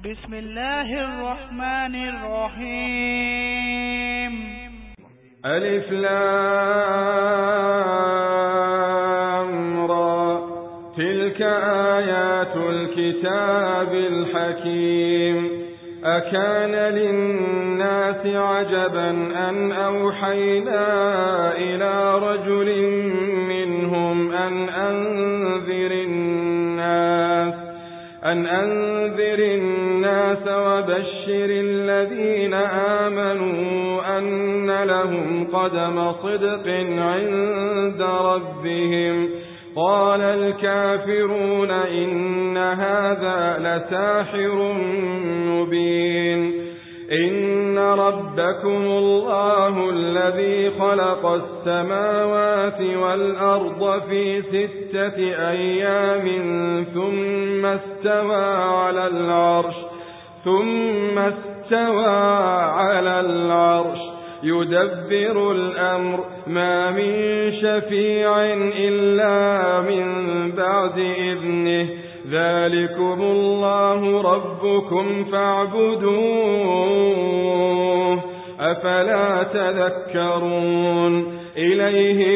بسم الله الرحمن الرحيم. ألف لام را، تلك آيات الكتاب الحكيم. أكان للناس عجبا أن أوحينا إلى رجل منهم أن أنذر الناس وبشر الذين آمنوا أن لهم قدم صدق عند ربهم. قال الكافرون إن هذا لساحر مبين. إن ربكم الله الذي خلق السماوات والأرض في 6 أيام ثم استوى على العرش يدبر الأمر ما من شفيع إلا من بعد إذنه. ذلكم الله ربكم فاعبدوه أفلا تذكرون. إليه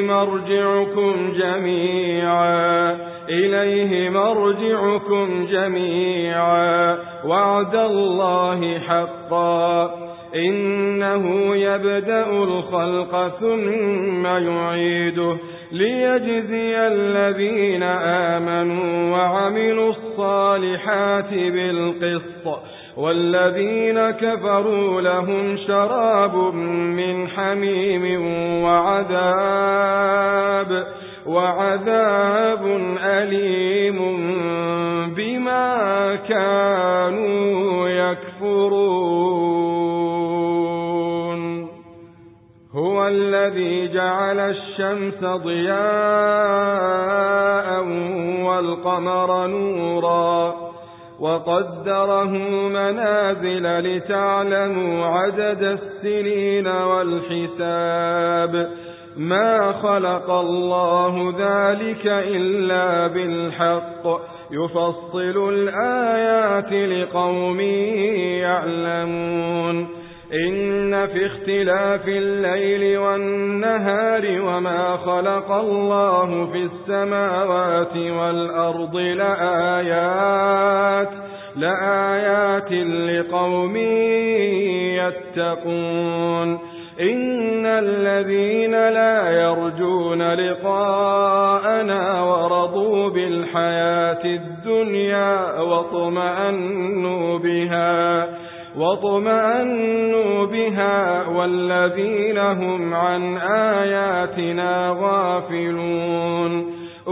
مرجعكم جميعا وعد الله حقا. إنه يبدأ الخلق ثم يعيده ليجزي الذين آمنوا وعملوا الصالحات بالقسط. والذين كفروا لهم شراب من حميم وعذاب أليم بما كانوا يكفرون. هو الذي جعل الشمس ضياء والقمر نورا وقدره منازل لتعلموا عدد السنين والحساب. ما خلق الله ذلك إلا بالحق يفصل الآيات لقوم يعلمون. إن في اختلاف الليل والنهار وما خلق الله في السماوات والأرض لآيات لقوم يتقون. إن الذين لا يرجون لقاءنا ورضوا بالحياة الدنيا واطمأنوا بها والذين هم عن آياتنا غافلون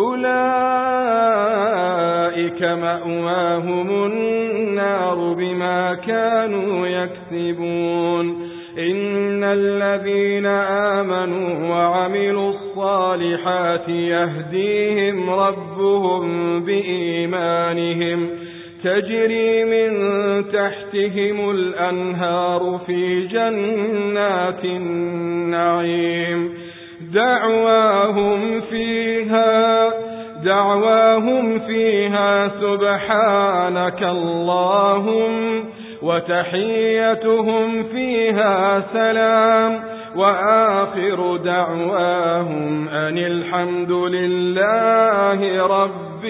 أولئك مأواهم النار بما كانوا يكسبون. إن الذين آمنوا وعملوا الصالحات يهديهم ربهم بإيمانهم تجري من تحتهم الأنهار في جنات النعيم. دعواهم فيها سبحانك اللهم وتحيتهم فيها سلام وآخر دعواهم أن الحمد لله رب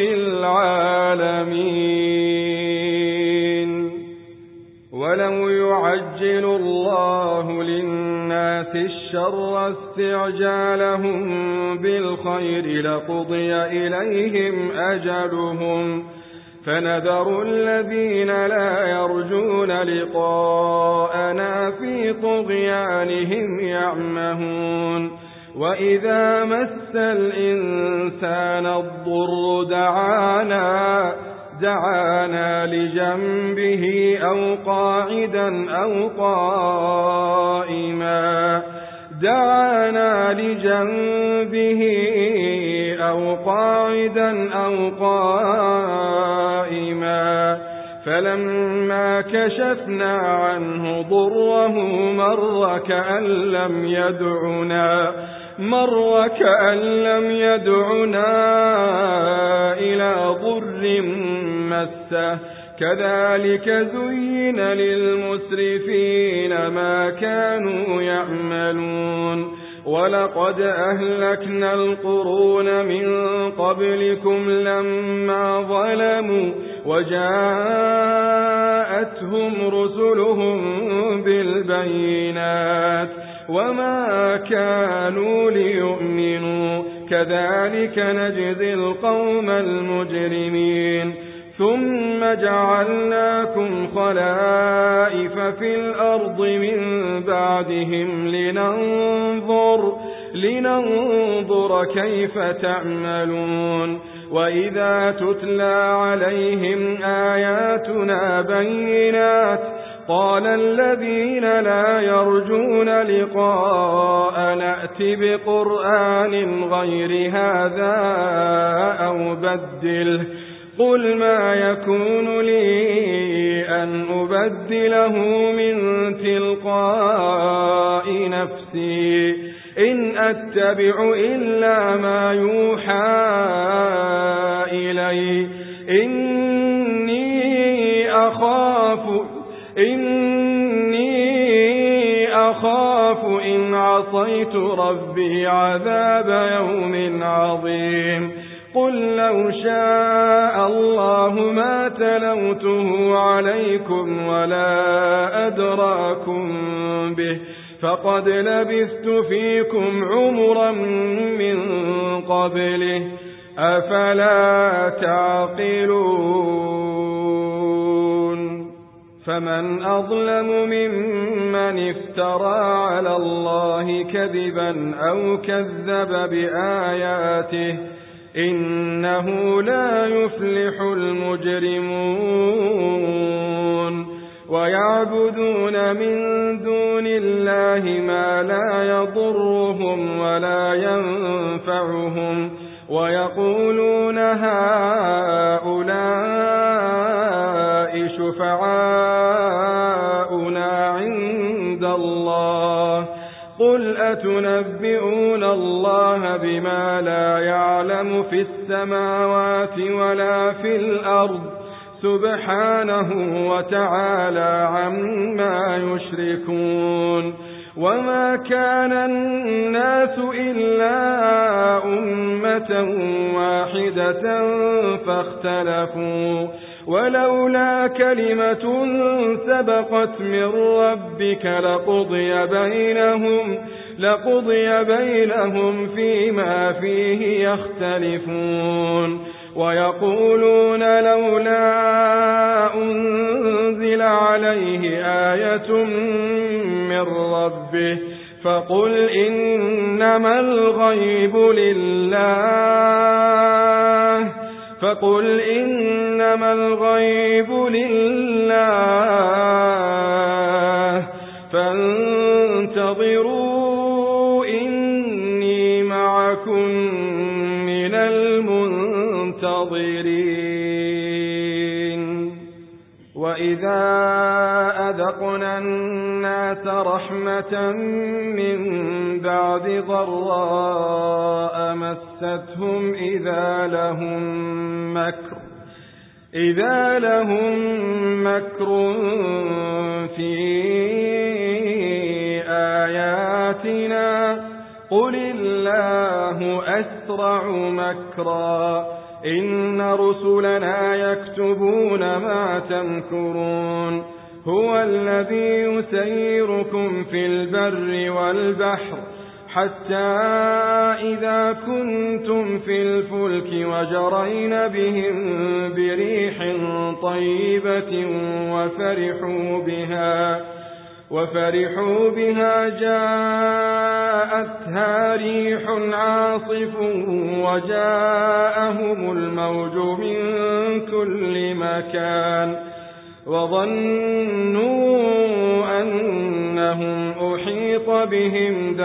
العالمين. ولو يعجل الله للناس الشر استعجالهم بالخير لقضي إليهم أجلهم فنذر الذين لا يرجون لقاءنا في طغيانهم يعمهون. وإذا مس الإنسان الضر دعانا لجنبه أو قاعدا أو قائما فلما كشفنا عنه ضره مر كأن لم يدعنا إلى ضر مسه كذلك زين للمسرفين ما كانوا يعملون ولقد أهلكنا القرون من قبلكم لما ظلموا وجاءتهم رسلهم بالبينات وما كانوا ليؤمنوا كذلك نجزي القوم المجرمين ثم جعلناكم خلائف في الأرض من بعدهم لننظر كيف تعملون وإذا تتلى عليهم آياتنا بينات قال الذين لا يرجون لقاء نأت بقرآن غير هذا أو بدله قل ما يكون لي أن أبدله من تلقاء نفسي إن أتبع إلا ما يوحى إلي إني أخاف إن عصيت ربي عذاب يوم عظيم قل لو شاء الله ما تلوته عليكم ولا أدراكم به فقد لبثت فيكم عمرا من قبله أفلا تعقلون فمن أظلم ممن افترى على الله كذبا أو كذب بآياته إنه لا يفلح المجرمون ويعبدون من دون الله ما لا يضرهم ولا ينفعهم ويقولون هؤلاء شفعاؤنا عند الله قل أتنبئون الله بما لا يعلم في السماوات ولا في الأرض سبحانه وتعالى عما يشركون وما كان الناس إلا أمة واحدة فاختلفوا ولولا كلمة سبقت من ربك لقضي بينهم فيما فيه يختلفون ويقولون لولا أنزل عليه آية من ربه فقل إنما الغيب لله فانتظروا إني معكم من المنتظرين وإذا أذقنا الناس رحمة من بعد ضراء مستهم إذا لهم مكر في آياتنا قل الله أسرع مكرا إن رسلنا يكتبون ما تمكرون هو الذي يسيركم في البر والبحر حتى إذا كنتم في الفلك وجرين بهم بريح طيبة وفرحوا بها جاءتها ريح عاصف وجاءهم الموج من كل مكان وظنوا أنهم أحيط بهم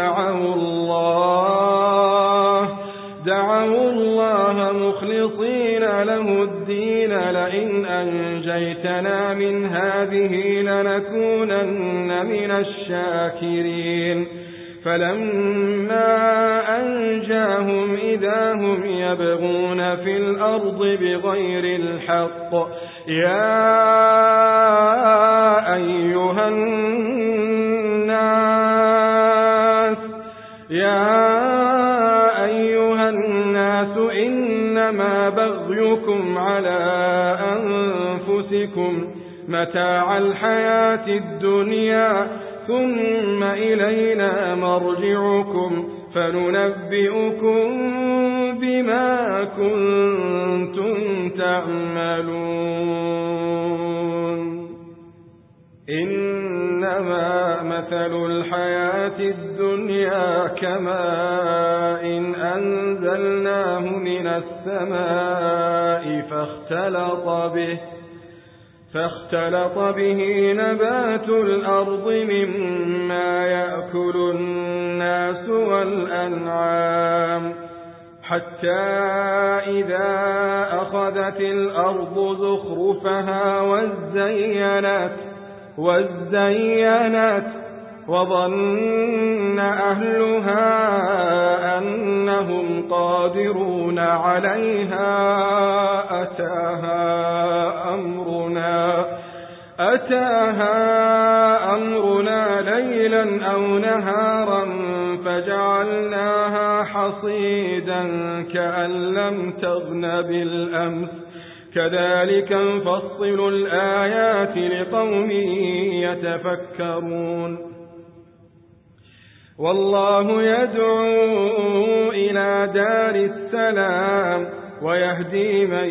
دعوا الله مخلصين له الدين لئن أنجيتنا من هذه لنكونن من الشاكرين فلما أنجاهم إذا هم يبغون في الأرض بغير الحق يا أيها الناس إنما بغيكم على أنفسكم متاع الحياة الدنيا ثم إلينا مرجعكم فننبئكم بما كنتم تعملون إنما مثل الحياة الدنيا كماء أنزلناه من السماء فاختلط به نبات الأرض مما يأكل الناس والأنعام حتى إذا أخذت الأرض زخرفها وزينت وظن أهلها أنهم قادرون عليها أتاها أمرنا ليلا أو نهارا فجعلناها حصيدا كأن لم تغن بالأمس كذلك نفصل الآيات لقوم يتفكرون والله يدعو إلى دار السلام ويهدي من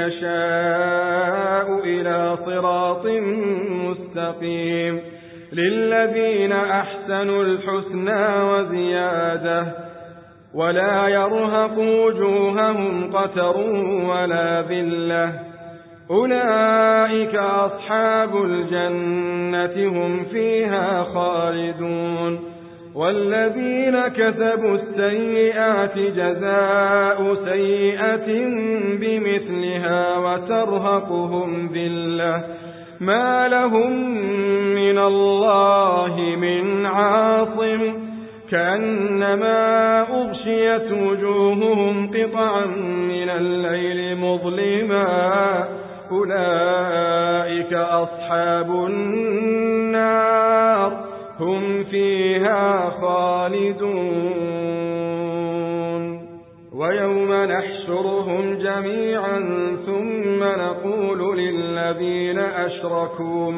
يشاء إلى صراط مستقيم للذين أحسنوا الحسنى وزيادة ولا يرهق وجوههم قتر ولا ذلة أولئك أصحاب الجنة هم فيها خالدون والذين كسبوا السيئات جزاء سيئة بمثلها وترهقهم ذلة ما لهم من الله من عاصم كأنما أغشيت وجوههم قطعا من الليل مظلما أولئك أصحاب النار هم فيها خالدون ويوم نحشرهم جميعا ثم نقول للذين أشركوا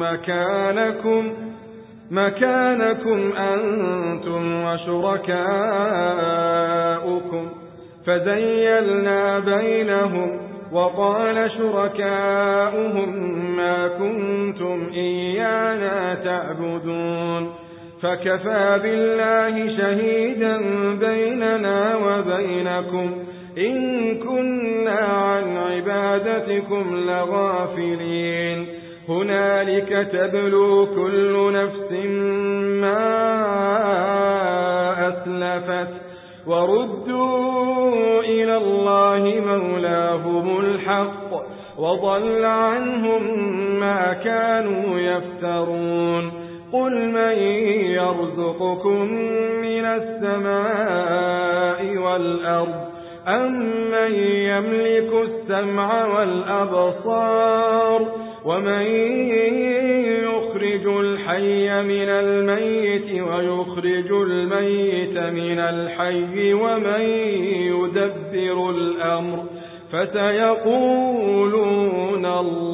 مكانكم أنتم وشركاؤكم فزيلنا بينهم وقال شركاؤهم ما كنتم إيانا تعبدون فكفى بالله شهيدا بيننا وبينكم إن كنا عن عبادتكم لغافلين هنالك تبلو كل نفس ما أسلفت وردوا إلى الله مولاهم الحق وضل عنهم ما كانوا يفترون قل من يرزقكم من السماء والأرض أمن يملك السمع والأبصار ومن يخرج الحي من الميت ويخرج الميت من الحي ومن يدبر الأمر فسيقولون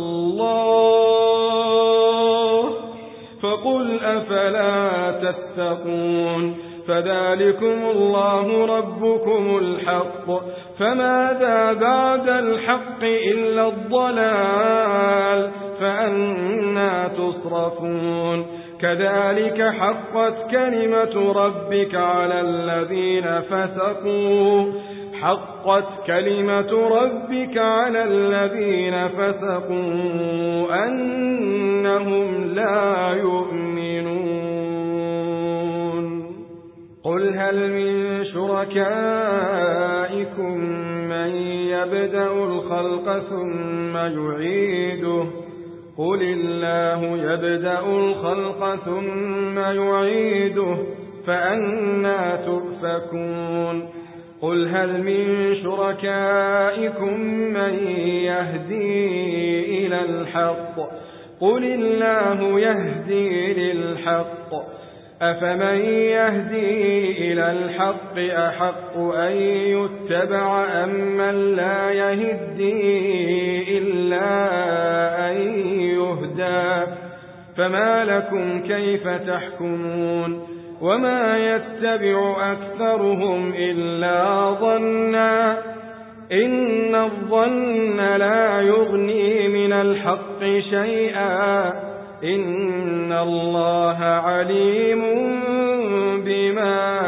الله فقل أفلا تتقون فذلكم الله ربكم الحق فماذا بعد الحق إلا الضلال فأنى تصرفون كذلك حقت كلمة ربك على الذين فسقوا أنهم لا يؤمنون قل هل من شركائكم من يبدأ الخلق ثم يعيده قل الله يبدأ الخلق ثم يعيده فأنى تؤفكون قل هل من شركائكم من يهدي إلى الحق قل الله يهدي للحق أفمن يهدي إلى الحق أحق أن يتبع أم من لا يهدي إلا أن يهدى فما لكم كيف تحكمون وما يتبع أكثرهم إلا ظنا إن الظن لا يغني من الحق شيئا إن الله عليم بما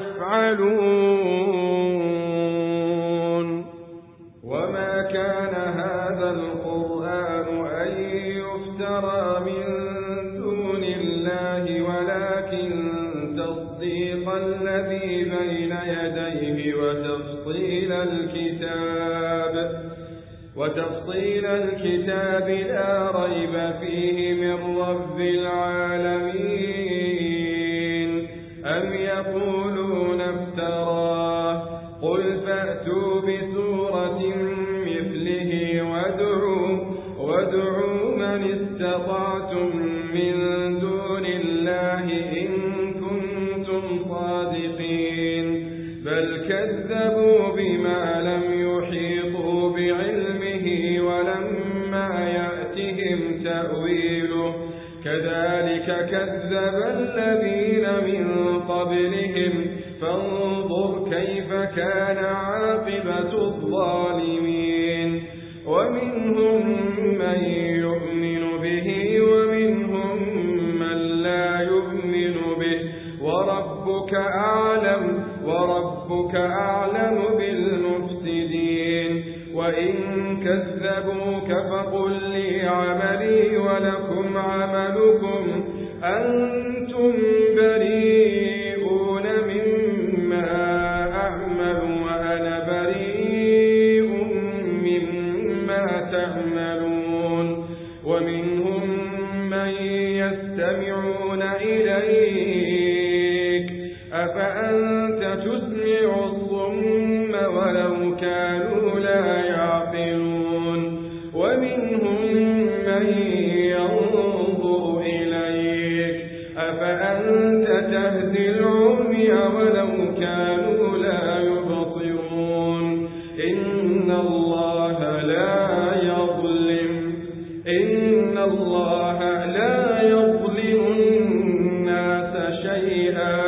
يفعلون وما كان هذا القرآن أن يفترى من دون الله ولكن تصديق الذي بين يديه وتفصيل الكتاب لا ريب فيه من رب العالمين أم يقولون افتراه قل فأتوا بسورة مثله وادعوا من استطعتم من دون الله إن كنتم صادقين بل كذبوا بما لم يحيطوا بعلمه ولما يأتهم تأويله كذلك كذب الذين من قبلهم فانظر كيف كان عاقبة الظالمين ومنهم من يؤمن به ومنهم من لا يؤمن به وربك أعلم بالمفسدين وإن كذبوك فقل لي عملي ولكم عملكم أنتم بريئون مما أعمل وأنا بريء مما تعملون ومنهم من يستمعون إليك أفأنت تسمع الصم ولو كانوا لا يعقلون ومنهم من ينظر إليك أفأنت تهدي العمي ولو كانوا لا يبصرون إن الله لا يظلم الناس شيئا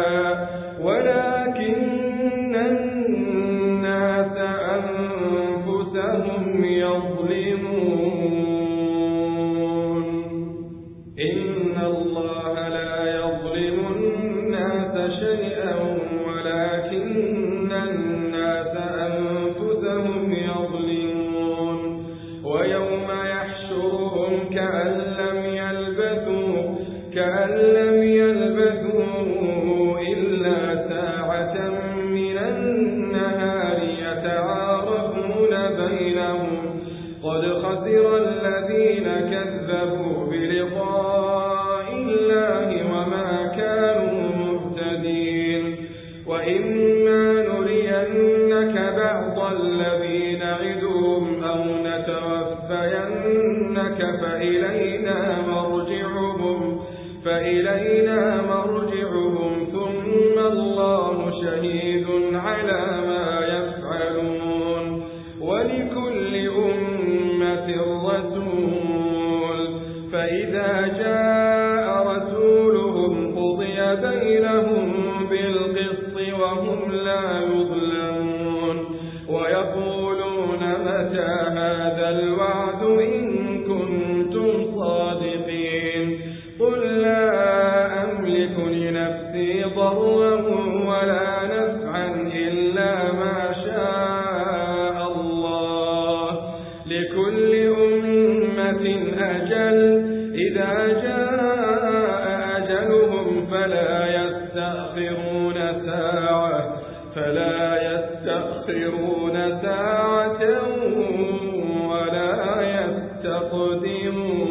ولكن الناس أنفسهم يظلمون إن الله لا يظلم الناس شيئا ولكن الناس أنفسهم يظلمون ويوم يحشرهم كأن لم يلبثوا إلا ساعة من النهار يتعارفون بينهم قد خسر الذين كذبوا بلقاء الله وما كانوا مهتدين وإما نرينك بعض الذي نعدهم أو نتوفينك فإلينا مرجعهم ثم الله شهيد على ما يفعلون ولكل أمة رسول فإذا جاء رسولهم قضي بينهم بالقسط وهم لا يظلمون ويقولون متى هذا الوعد إن كنتم صادقين قل لا أملك لنفسي ضرا ولا نفعا إلا ما شاء الله لكل أمة أجل إذا جاء أجلهم فلا يستأخرون ساعة ولا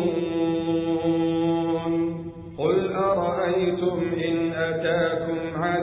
يستقدمون قل أرأيتم إن أتاكم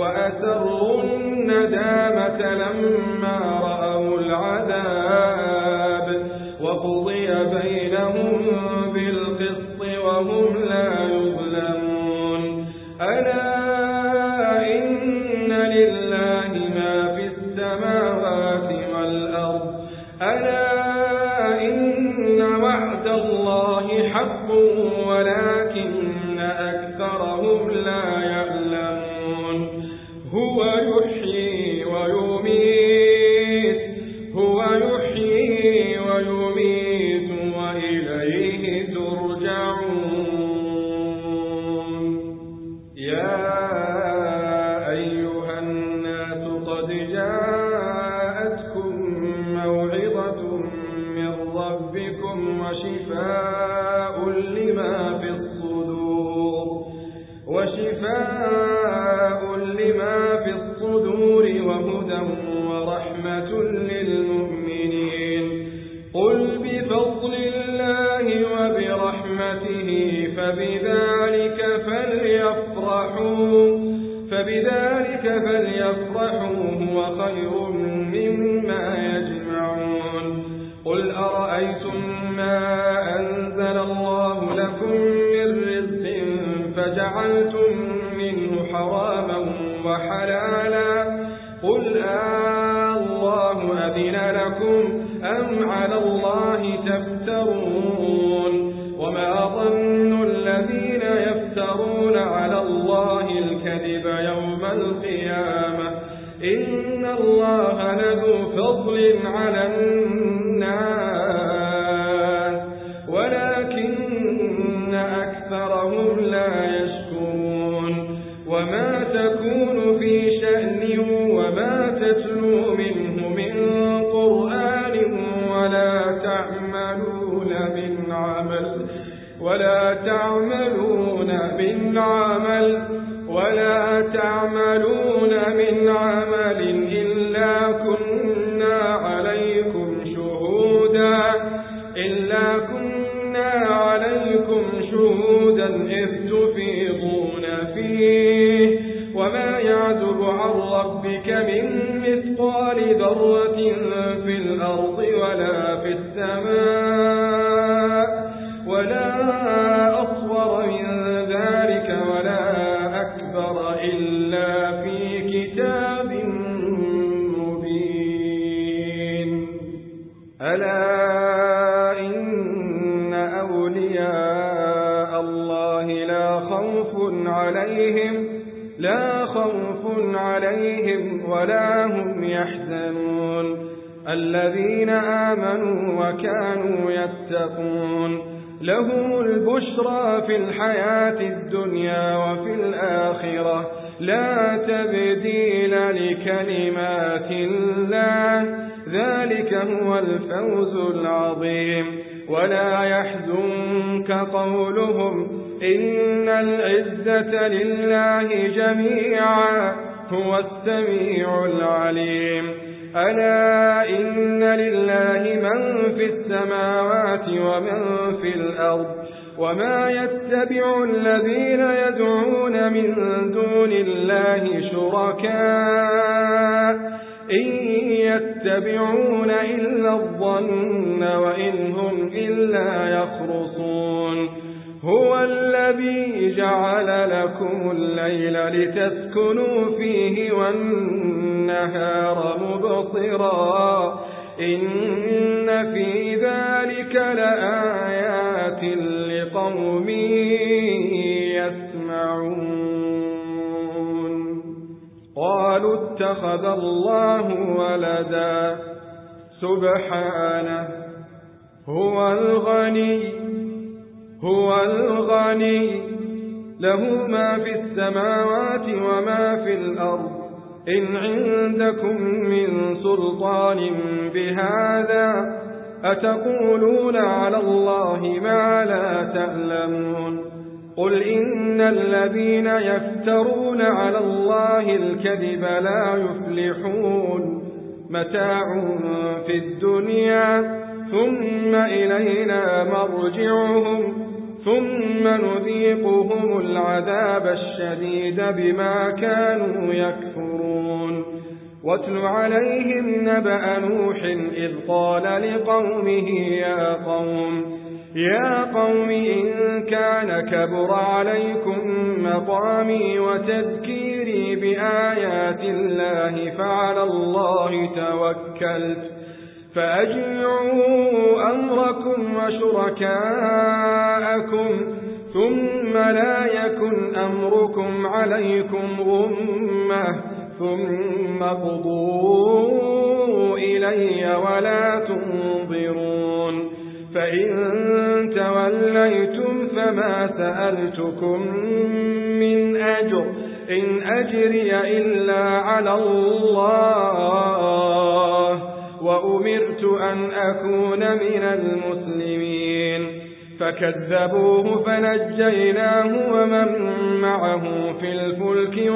وأسروا الندامة لما رأوا العذاب وقضي بينهم بالقسط وهم لا يظلمون ألا إن لله ما في السماوات والأرض ألا إن وعد الله حق ولكن أكثرهم لا يعلمون هو يحيي ويميت وإليه ترجعون يا أيها الناس قد جاءتكم موعظة من ربكم وشفاء لما في الصدور وهدى ورحمة للمؤمنين قل بفضل الله وبرحمته فبذلك فليفرحوا هو خير مما يجمعون قل أرأيتم ما أنزل الله لكم من رزق فجعلتم منه حراما وحلالا قل الله أذن لكم أم على الله تفترون وما ظن الذين يفترون على الله الكذب يوم القيامة إن الله لذو فضل على الناس ولكن أكثرهم لا يشكرون وما تكون في شأن وما تتلو منه من قرآن ولا تعملون من عمل إلا كنا عليكم شهودا إذ تفيضون فيه وما يعزب عن ربك من مثقال ذرة في الأرض ولا في السماء ولا أصغر من ذلك ولا أكبر إلا في كتاب مبين ألا إن أولياء الله لا خوف عليهم ولا هم يحزنون الذين آمنوا وكانوا يتقون لهم البشرى في الحياة الدنيا وفي الآخرة لا تبديل لكلمات الله ذلك هو الفوز العظيم ولا يحزنك قولهم إن العزة لله جميعا هو السميع العليم ألا إن لله من في السماوات ومن في الأرض وما يتبع الذين يدعون من دون الله شركاء إن يتبعون إلا الظن وإن هم إلا يخرصون هو الذي جعل لكم الليل لتسكنوا فيه والنهار مبصرا إن في ذلك لآيات لقوم يسمعون قالوا اتخذ الله ولدا سبحانه هو الغني له ما في السماوات وما في الأرض إن عندكم من سلطان بهذا أتقولون على الله ما لا تعلمون قل إن الذين يفترون على الله الكذب لا يفلحون متاع في الدنيا ثم إلينا مرجعهم ثم نذيقهم العذاب الشديد بما كانوا يكفرون. واتل عليهم نبأ نوح إذ قال لقومه يا قوم إن كان كبر عليكم مقامي وتذكيري بآيات الله فعلى الله توكلت فأجمعوا أمركم وشركاءكم ثم لا يكن أمركم عليكم غمة ثم قضوا إلي ولا تنظرون. فإن توليتم فما سألتكم من أجر إن أجري إلا على الله وأمرت أن أكون من المسلمين. فكذبوه فنجيناه ومن معه في الفلك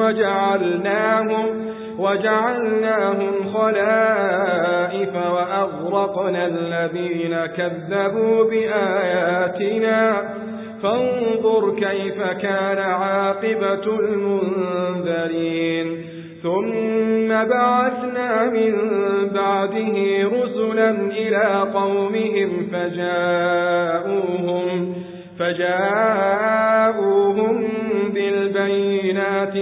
وجعلناهم خلائف وأغرقنا الذين كذبوا بآياتنا فانظر كيف كان عاقبة المنذرين. ثم بعثنا من بعده رسلا إلى قومهم فجاءوهم بالبينات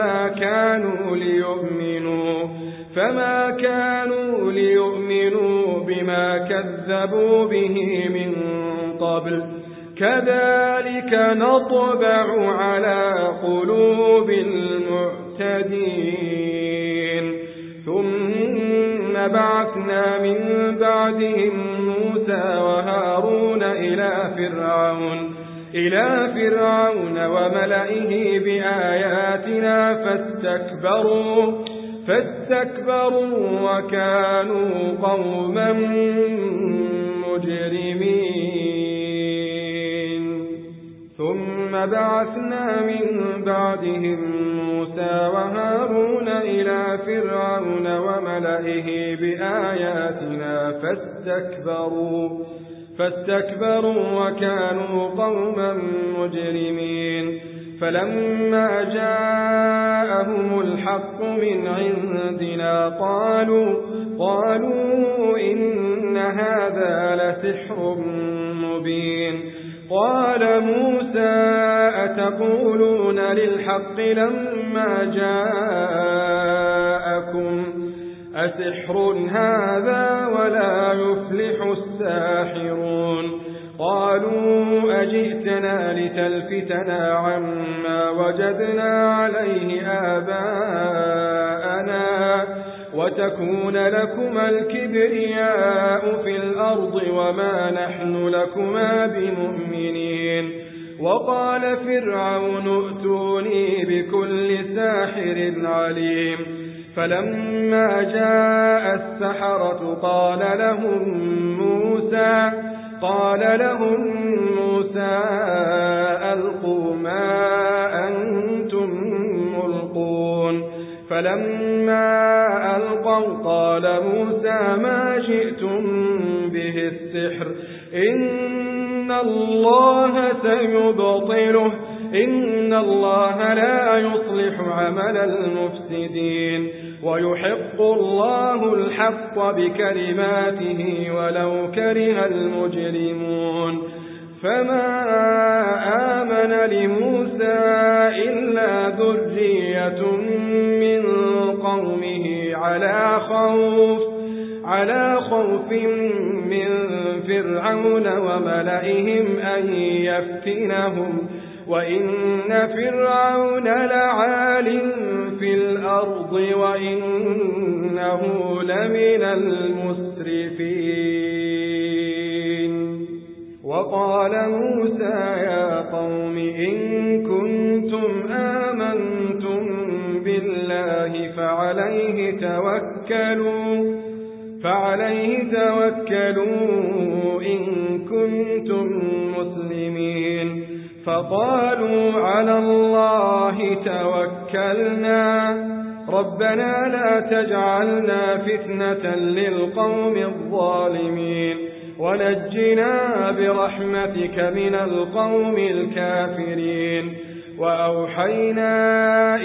فما كانوا ليؤمنوا بما كذبوا به من قبل كذلك نطبع على قلوب المعتدين. ثم بعثنا من بعدهم موسى وهارون إلى فرعون وملئه بآياتنا فاستكبروا وكانوا قوما مجرمين. ثم بعثنا من بعدهم موسى وهارون إلى فرعون وملئه بآياتنا فاستكبروا وكانوا قوما مجرمين. فلما جاءهم الحق من عندنا قالوا إن هذا لسحر مبين. قال موسى أتقولون للحق لما جاءكم أسحر هذا ولا يفلح الساحرون. قالوا أجئتنا لتلفتنا عما وجدنا عليه آباءنا وتكون لكما الكبرياء في الأرض وما نحن لكما بمؤمنين. وقال فرعون ائتوني بكل ساحر عليم. فلما جاء السحرة قال لهم موسى ألقوا ما أنتم ملقون. فلما ألقوا قال موسى ما جئتم به السحر إن الله سيبطله إن الله لا يصلح عمل المفسدين ويحق الله الحق بكلماته ولو كره المجرمون. فما آمن لموسى إلا ذرية من قومه على خوف من فرعون وملئهم أن يفتنهم وإن فرعون لعال في الأرض وإنه لمن المسرفين. وقال موسى يا قوم إن كنتم آمنتم بالله فعليه توكلوا إن كنتم مسلمين. فقالوا على الله توكلنا ربنا لا تجعلنا فتنة للقوم الظالمين ونجنا برحمتك من القوم الكافرين. وأوحينا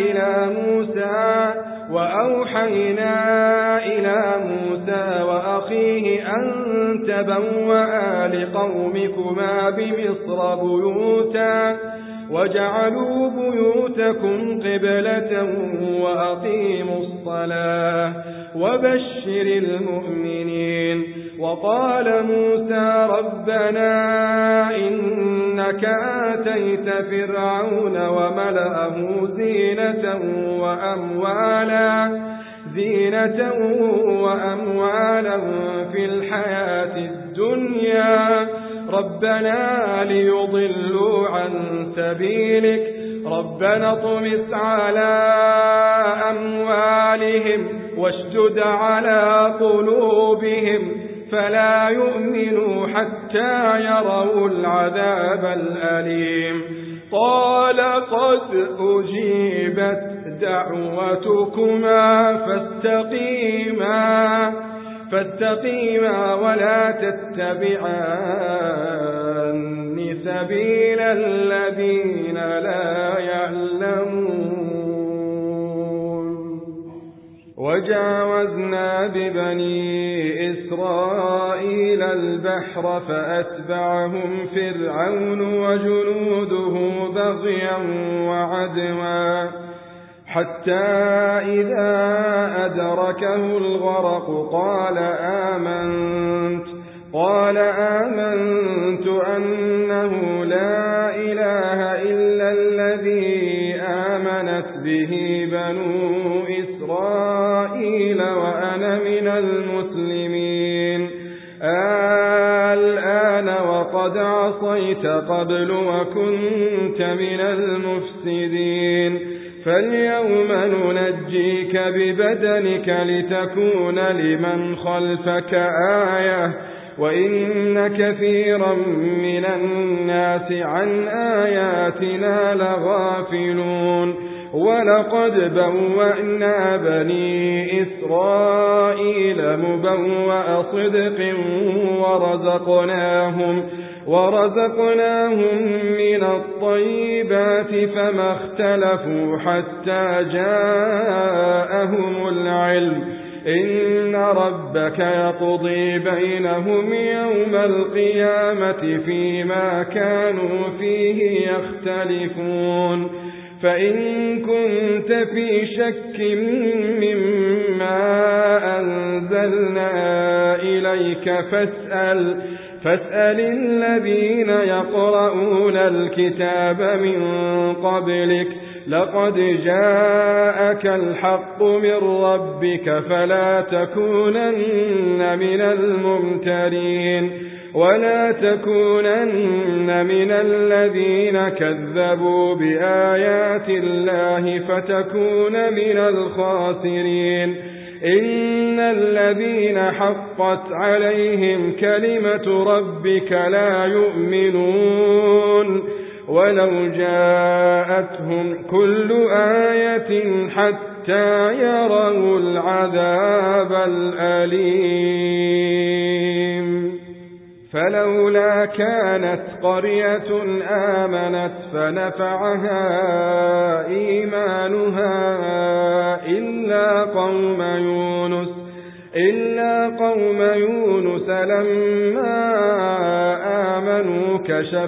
إلى موسى وأخيه أن تبوأ لقومكما بمصر بيوتا وجعلوا بيوتكم قبلة وأقيموا الصلاة وبشر المؤمنين. وقال موسى ربنا إنك آتيت فرعون وملأه زينة وأموالا في الحياة الدنيا ربنا ليضلوا عن سبيلك ربنا اطمس على أموالهم واشدد على قلوبهم فلا يؤمنوا حتى يروا العذاب الأليم. قال قد أجيبت دعوتكما فاستقيما ولا تتبعان سبيل الذين لا يعلمون. وجاوزنا ببني إسرائيل البحر فأتبعهم فرعون وجنوده بغيا وعدوا حتى إذا أدركه الغرق قال آمنت أنه لا إله إلا الذي آمنت به بنو إسرائيل وأنا من المسلمين. الآن وقد عصيت قبل وكنت من المفسدين فاليوم ننجيك ببدنك لتكون لمن خلفك آية وإن كثيرا من الناس عن آياتنا لغافلون. ولقد بوأنا بني إسرائيل مبوأ صدق ورزقناهم من الطيبات فما اختلفوا حتى جاءهم العلم. إن ربك يقضي بينهم يوم القيامة فيما كانوا فيه يختلفون. فإن كنت في شك مما أنزلنا إليك فاسأل الذين يقرؤون الكتاب من قبلك لقد جاءك الحق من ربك فلا تكونن من الممترين ولا تكونن من الذين كذبوا بآيات الله فتكون من الخاسرين. إن الذين حقت عليهم كلمة ربك لا يؤمنون ولو جاءتهم كل آية حتى يروا العذاب الأليم. فلولا كانت قرية آمنت فنفعها إيمانها إلا قوم يونس لما آمنوا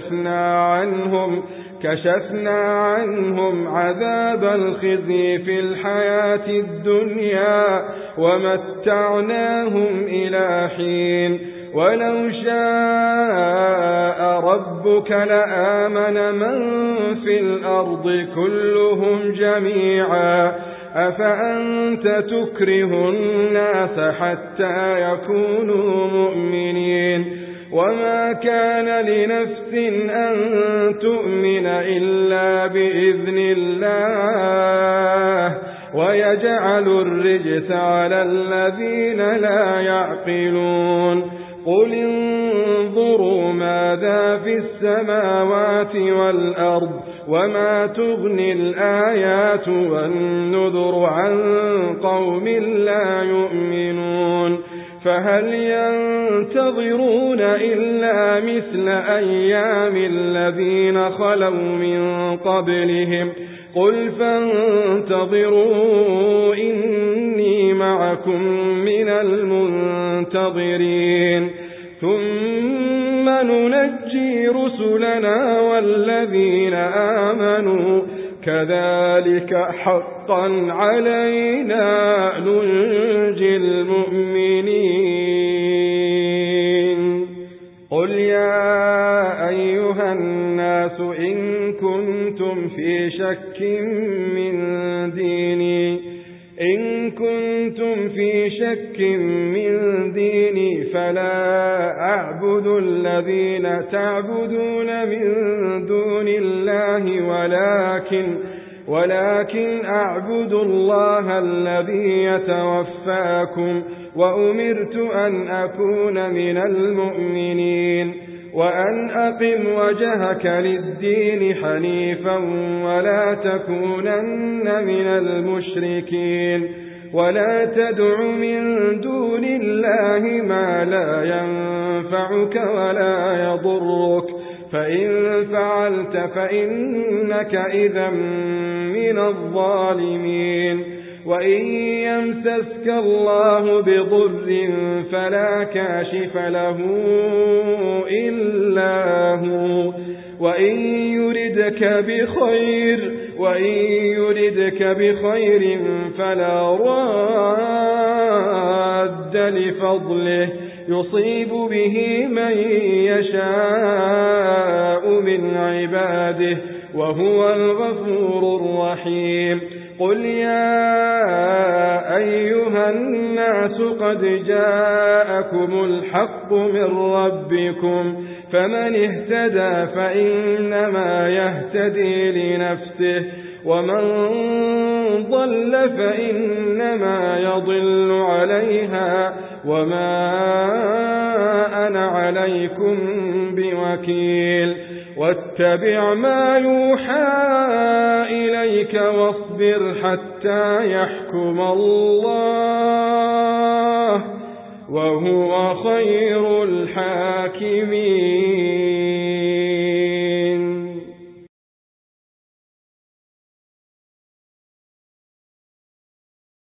كشفنا عنهم عذاب الخزي في الحياة الدنيا ومتعناهم إلى حين. ولو شاء ربك لآمن من في الأرض كلهم جميعا أفأنت تكره الناس حتى يكونوا مؤمنين. وما كان لنفس أن تؤمن إلا بإذن الله ويجعل الرجس على الذين لا يعقلون. قل انظروا ماذا في السماوات والأرض وما تغني الآيات والنذر عن قوم لا يؤمنون. فهل ينتظرون إلا مثل أيام الذين خلوا من قبلهم قل فانتظروا إني معكم من المنتظرين ثم ننجي رسلنا والذين آمنوا كذلك حقا علينا ننجي المؤمنين قل يا أيها الناس إن كنتم في شك من ديني فلا أعبد الذين تعبدون من دون الله ولكن أعبد الله الذي يتوفاكم وأمرت أن أكون من المؤمنين وأن أقم وجهك للدين حنيفا ولا تكونن من المشركين ولا تدع من دون الله ما لا ينفعك ولا يضرك فإن فعلت فإنك إذا من الظالمين وإن يمسسك الله بضر فلا كاشف له إلا هو وإن يردك بخير فلا راد لفضله يصيب به من يشاء من عباده وهو الغفور الرحيم قل يا أيها الناس قد جاءكم الحق من ربكم فمن اهتدى فإنما يهتدي لنفسه ومن ضل فإنما يضل عليها وما أنا عليكم بوكيل واتبع ما يوحى إليك واصبر حتى يحكم الله وهو خير الحاكمين